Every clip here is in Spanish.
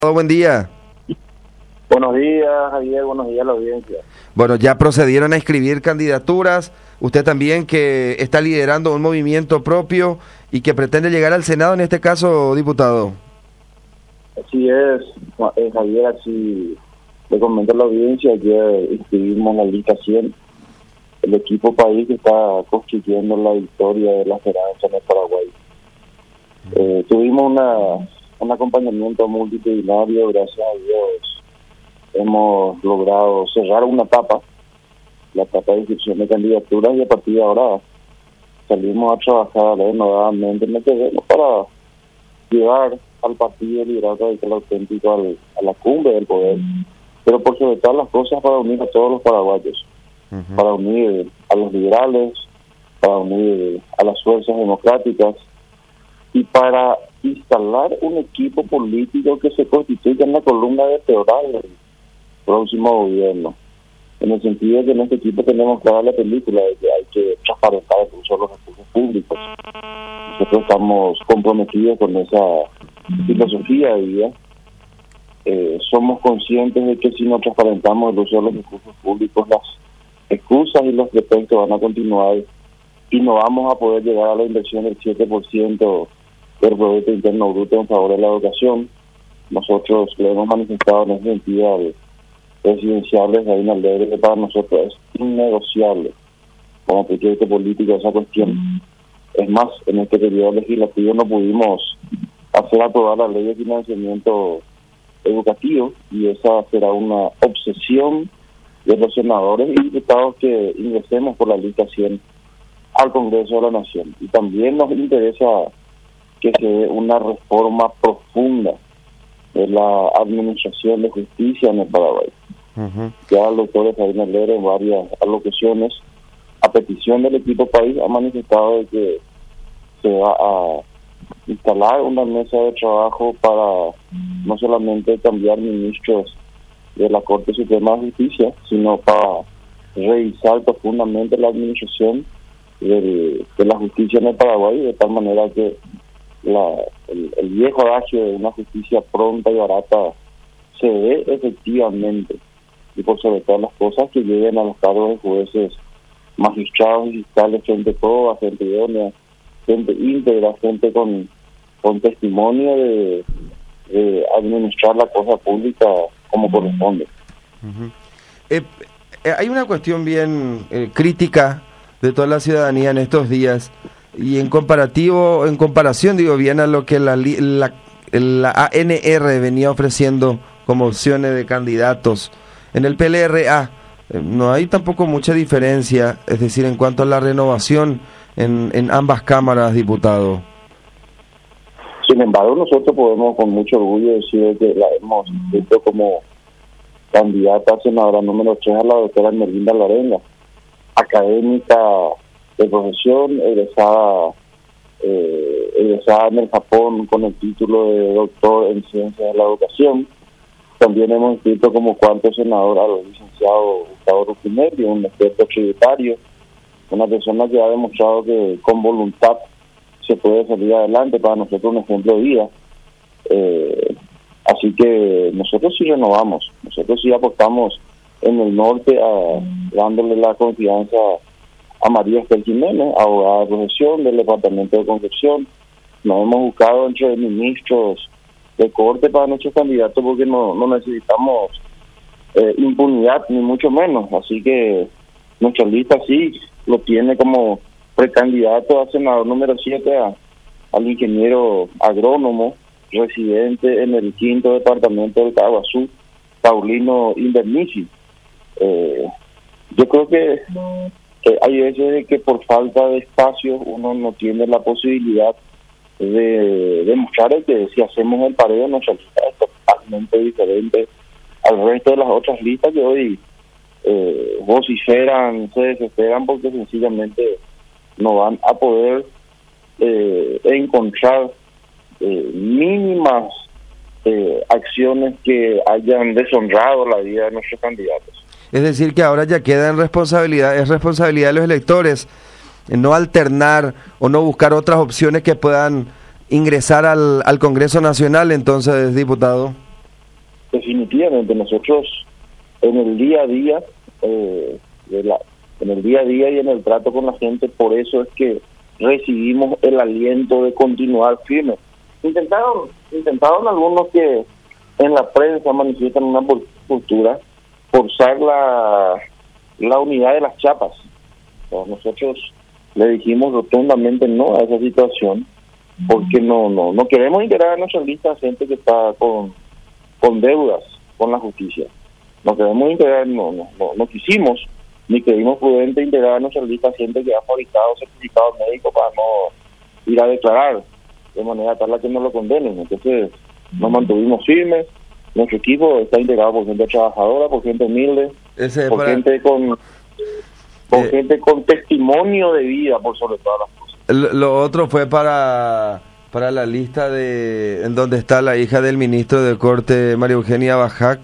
Buen día. Buenos días, Javier, buenos días a la audiencia. Bueno, ya procedieron a inscribir candidaturas. Usted también que está liderando un movimiento propio y que pretende llegar al Senado en este caso, diputado. Así es, Javier, así le comento a la audiencia que inscribimos la lista 100, el equipo país que está constituyendo la victoria de la esperanza en el Paraguay. Tuvimos un acompañamiento multitudinario, gracias a Dios hemos logrado cerrar una etapa, la etapa de inscripción de candidaturas, y a partir de ahora salimos a trabajar nuevamente en el terreno para llevar al partido liberal radical auténtico a la cumbre del poder, pero por sobre todas las cosas para unir a todos los paraguayos, para unir a los liberales, para unir a las fuerzas democráticas y para instalar un equipo político que se constituya en la columna vertebral del próximo gobierno, en el sentido de que en este equipo tenemos clara la película de que hay que transparentar el uso de los recursos públicos. Nosotros estamos comprometidos con esa filosofía de vida. Somos conscientes de que si no transparentamos el uso de los recursos públicos, las excusas y los pretextos van a continuar y no vamos a poder llegar a la inversión del 7% del Producto Interno Bruto en favor de la educación. Nosotros le hemos manifestado en ese sentido al presidencial de Sabina Alegre que para nosotros es innegociable como proyecto político esa cuestión. Es más, en este periodo legislativo no pudimos hacer aprobar la ley de financiamiento educativo y esa será una obsesión de los senadores y diputados que ingresemos por la lista 100 al Congreso de la Nación. Y también nos interesa que se dé una reforma profunda de la administración de justicia en el Paraguay. Ya el doctor Sabina Alegre en varias alocuciones, a petición del equipo país, ha manifestado de que se va a instalar una mesa de trabajo para no solamente cambiar ministros de la Corte Suprema de Justicia, sino para revisar profundamente la administración de la justicia en el Paraguay, de tal manera que el viejo adagio de una justicia pronta y barata se dé efectivamente, y por sobre todas las cosas que lleguen a los cargos de jueces, magistrados y fiscales, gente toda, gente idónea, gente íntegra, gente con testimonio de administrar la cosa pública como corresponde. Hay una cuestión bien crítica de toda la ciudadanía en estos días, y en comparación digo bien a lo que la ANR venía ofreciendo como opciones de candidatos. En el PLRA no hay tampoco mucha diferencia, es decir, en cuanto a la renovación en ambas cámaras, diputado. Sin embargo, nosotros podemos con mucho orgullo decir que la hemos visto como candidata a senadora número 3 a la doctora Merlinda Larenga, académica de profesión, egresada en el Japón con el título de doctor en ciencias de la educación. También hemos inscrito como cuarto senador al licenciado Gustavo Ruffinelli, un experto tributario, una persona que ha demostrado que con voluntad se puede salir adelante, para nosotros un ejemplo de vida. Así que nosotros sí renovamos, nosotros sí apostamos en el norte, dándole la confianza a María Estel Jiménez, abogada de profesión del departamento de Concepción. Nos hemos buscado entre ministros de corte para nuestros candidatos porque no necesitamos impunidad, ni mucho menos. Así que nuestra lista sí lo tiene como precandidato a senador número 7 al ingeniero agrónomo residente en el 5º departamento del Caguazú, Paulino Invernici. Yo creo que hay veces que por falta de espacio uno no tiene la posibilidad de demostrar que si hacemos el pareo nuestra lista es totalmente diferente al resto de las otras listas que hoy vociferan, se desesperan porque sencillamente no van a poder encontrar mínimas acciones que hayan deshonrado la vida de nuestros candidatos. Es decir, que ahora ya queda es responsabilidad de los electores no alternar o no buscar otras opciones que puedan ingresar al Congreso Nacional, entonces, diputado. definitivamente nosotros en el día a día, en el día a día y en el trato con la gente, por eso es que recibimos el aliento de continuar firmes. Intentaron algunos que en la prensa manifiestan una postura, forzar la unidad de las chapas. Entonces, nosotros le dijimos rotundamente no a esa situación, porque no queremos integrar a nuestra lista a gente que está con deudas con la justicia. No queremos integrar, no quisimos, ni creímos prudente integrar a nuestra lista a gente que ha fabricado certificados médicos para no ir a declarar, de manera tal a que no lo condenen. Entonces nos mantuvimos firmes. Nuestro equipo está integrado por gente trabajadora, por gente humilde, por gente con gente con testimonio de vida, por sobre todas las cosas. Lo otro fue para la lista en donde está la hija del ministro de Corte, María Eugenia Bajac,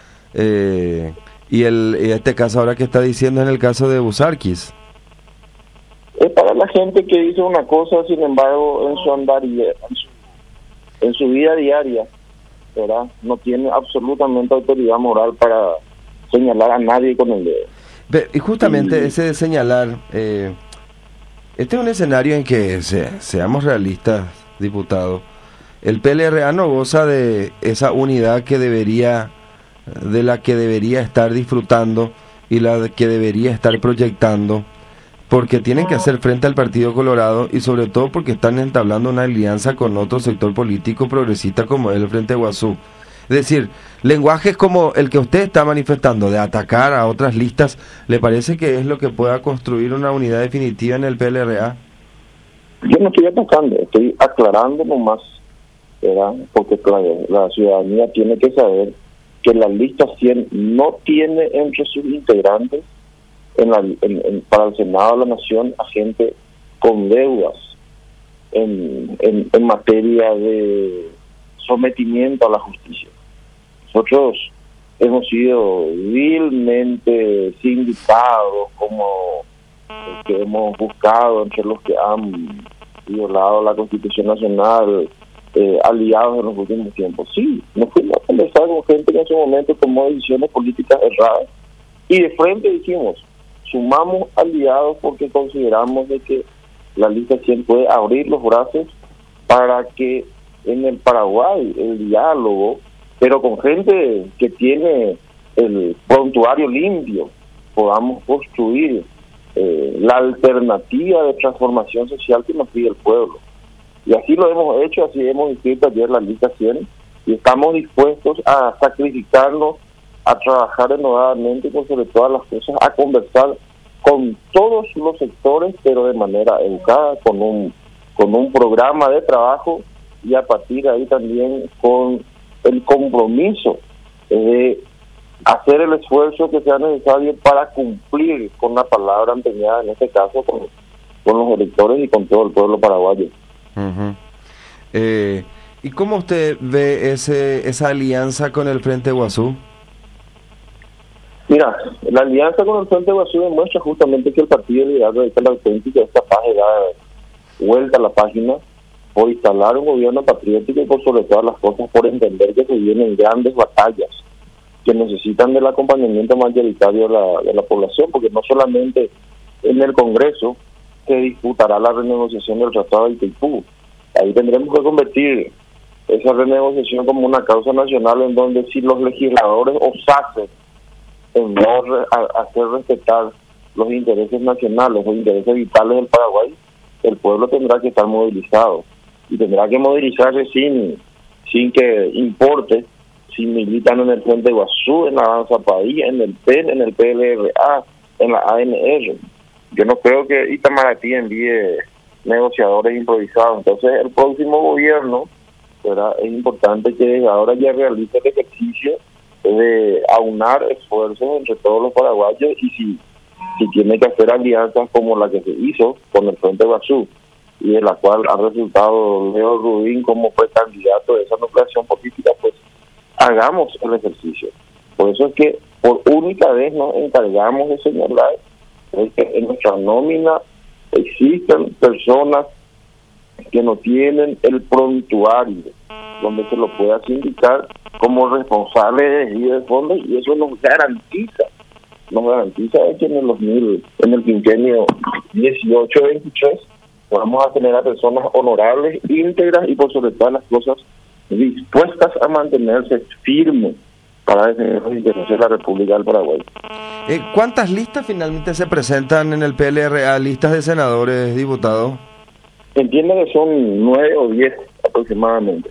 y este caso ahora que está diciendo en el caso de Busarquis. Es para la gente que dice una cosa, sin embargo, en su vida diaria, ¿verdad? No tiene absolutamente autoridad moral para señalar a nadie con el dedo. Y justamente ese de señalar, este es un escenario en que, seamos realistas, diputado, el PLRA no goza de esa unidad de la que debería estar disfrutando y la que debería estar proyectando, porque tienen que hacer frente al Partido Colorado y sobre todo porque están entablando una alianza con otro sector político progresista como es el Frente Guazú. Es decir, lenguajes como el que usted está manifestando de atacar a otras listas, ¿le parece que es lo que pueda construir una unidad definitiva en el PLRA? Yo no estoy atacando, estoy aclarando nomás, ¿verdad? Porque la ciudadanía tiene que saber que la lista 100 no tiene entre sus integrantes para el Senado de la Nación a gente con deudas en materia de sometimiento a la justicia. Nosotros hemos sido vilmente sindicados como que hemos buscado entre los que han violado la Constitución Nacional, aliados en los últimos tiempos. Sí, nos fuimos a conversar con gente que en su momento tomó decisiones políticas erradas y de frente dijimos, sumamos aliados porque consideramos de que la lista 100 puede abrir los brazos para que en el Paraguay el diálogo, pero con gente que tiene el prontuario limpio, podamos construir la alternativa de transformación social que nos pide el pueblo. Y así lo hemos hecho, así hemos inscrito ayer la lista 100 y estamos dispuestos a sacrificarnos, a trabajar renovadamente y por sobre todas las cosas, a conversar con todos los sectores, pero de manera educada, con un programa de trabajo y a partir de ahí también con el compromiso de hacer el esfuerzo que sea necesario para cumplir con la palabra empeñada, en este caso con los electores y con todo el pueblo paraguayo. Uh-huh. ¿Y cómo usted ve esa alianza con el Frente Guazú? Mira, la alianza con el Frente Guazú demuestra justamente que el Partido Liberal Radical Auténtico es capaz de dar vuelta a la página por instalar un gobierno patriótico y por sobre todas las cosas por entender que se vienen grandes batallas que necesitan del acompañamiento mayoritario de la población, porque no solamente en el Congreso se disputará la renegociación del Tratado de Itaipú. Ahí tendremos que convertir esa renegociación como una causa nacional en donde si los legisladores osasen en no hacer respetar los intereses nacionales, los intereses vitales del Paraguay, el pueblo tendrá que estar movilizado y tendrá que movilizarse sin que importe si militan en el Frente Guazú, en la Avanza País, en el PEN, en el PLRA, en la ANR. Yo no creo que Itamaraty envíe negociadores improvisados. Entonces el próximo gobierno, ¿verdad?, es importante que desde ahora ya realice el ejercicio de aunar esfuerzos entre todos los paraguayos y si tiene que hacer alianzas como la que se hizo con el Frente Guazú y de la cual ha resultado Leo Rubín como precandidato de esa nucleación política, pues hagamos el ejercicio. Por eso es que por única vez nos encargamos de señalar que en nuestra nómina existen personas que no tienen el prontuario donde se lo pueda sindicar como responsable de fondos, y eso nos garantiza que en el quinquenio 18-23 vamos a tener a personas honorables, íntegras y por sobre todas las cosas dispuestas a mantenerse firmes para defender los intereses de la República del Paraguay. ¿Cuántas listas finalmente se presentan en el PLRA, listas de senadores, diputados? Entiendo que son 9 o 10 aproximadamente.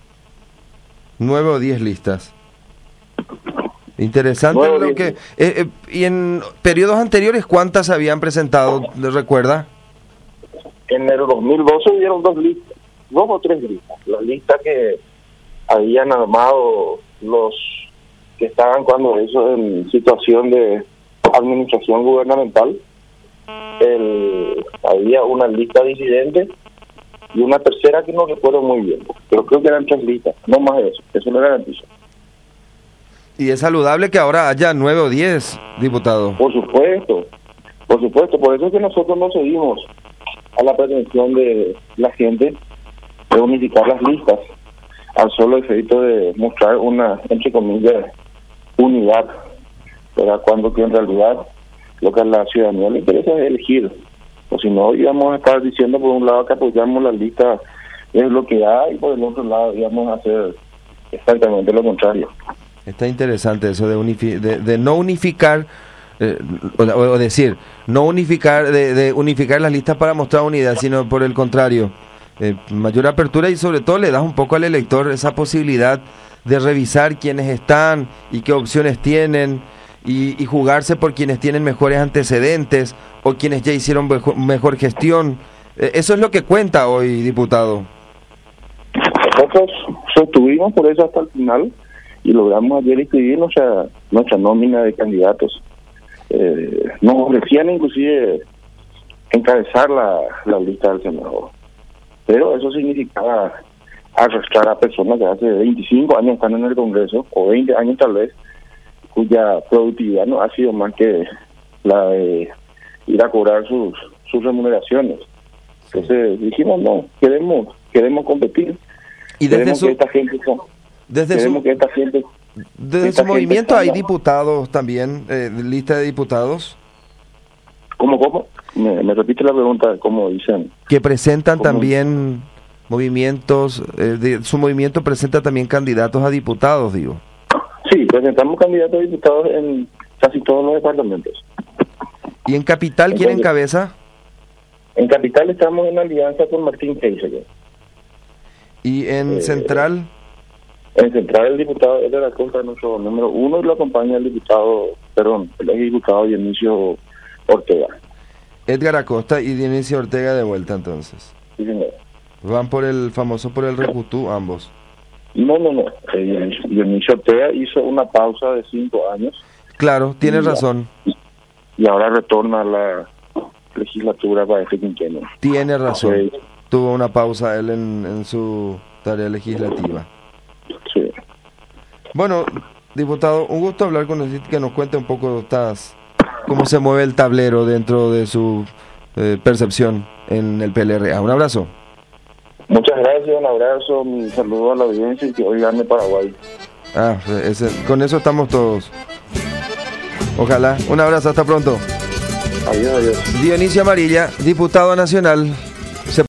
9 o 10 listas. Interesante lo que... ¿Y en periodos anteriores cuántas se habían presentado, recuerda? En el 2012 hubieron 2 o 3 listas. La lista que habían armado los que estaban cuando eso en situación de administración gubernamental. Había una lista disidente y una tercera que no recuerdo muy bien, pero creo que eran 3 listas, no más de eso lo garantizo. ¿Y es saludable que ahora haya 9 o 10 diputados? Por supuesto, por eso es que nosotros no seguimos a la pretensión de la gente de unificar las listas al solo efecto de mostrar una, entre comillas, unidad, pero cuando que en realidad lo que a la ciudadanía le interesa es elegir, o si no íbamos a estar diciendo por un lado que apoyamos la lista es lo que hay, y por el otro lado íbamos a hacer exactamente lo contrario. Está interesante eso de no unificar, o decir, no unificar, de unificar las listas para mostrar unidad, sino por el contrario, mayor apertura, y sobre todo le das un poco al elector esa posibilidad de revisar quiénes están y qué opciones tienen, y jugarse por quienes tienen mejores antecedentes o quienes ya hicieron mejor gestión. Eso es lo que cuenta hoy, diputado. Nosotros sostuvimos por eso hasta el final y logramos ayer escribir nuestra nómina de candidatos. Nos ofrecían inclusive encabezar la lista del senador, pero eso significaba arrastrar a personas que hace 25 años están en el Congreso, o 20 años tal vez, cuya productividad no ha sido más que la de ir a cobrar sus remuneraciones. Entonces dijimos, no, queremos competir. Y desde su, que esta gente desde su movimiento hay diputados también, lista de diputados. ¿Cómo? Me repite la pregunta, ¿cómo dicen? Que presentan también movimientos, su movimiento presenta también candidatos a diputados, digo. Sí, presentamos candidatos a diputados en casi todos los departamentos. ¿Y en Capital quién encabeza? En Capital estamos en alianza con Martín Keiser. ¿Y en Central? En Central el diputado Edgar Acosta es nuestro número 1 y lo acompaña el exdiputado Dionisio Ortega. Edgar Acosta y Dionisio Ortega de vuelta entonces. Sí, señor. Van por el Recutú ambos. No. Dionisio Ortega hizo una pausa de 5 años. Claro, tienes razón. Y ahora retorna a la legislatura para este quinquenio. Tiene razón. Okay. Tuvo una pausa él en su tarea legislativa. Sí. Bueno, diputado, un gusto hablar con usted, que nos cuente un poco cómo se mueve el tablero dentro de su percepción en el PLRA. Un abrazo. Muchas gracias, un abrazo, un saludo a la audiencia y que hoy gane Paraguay. Con eso estamos todos. Ojalá. Un abrazo, hasta pronto. Adiós. Dionisio Amarilla, diputado nacional.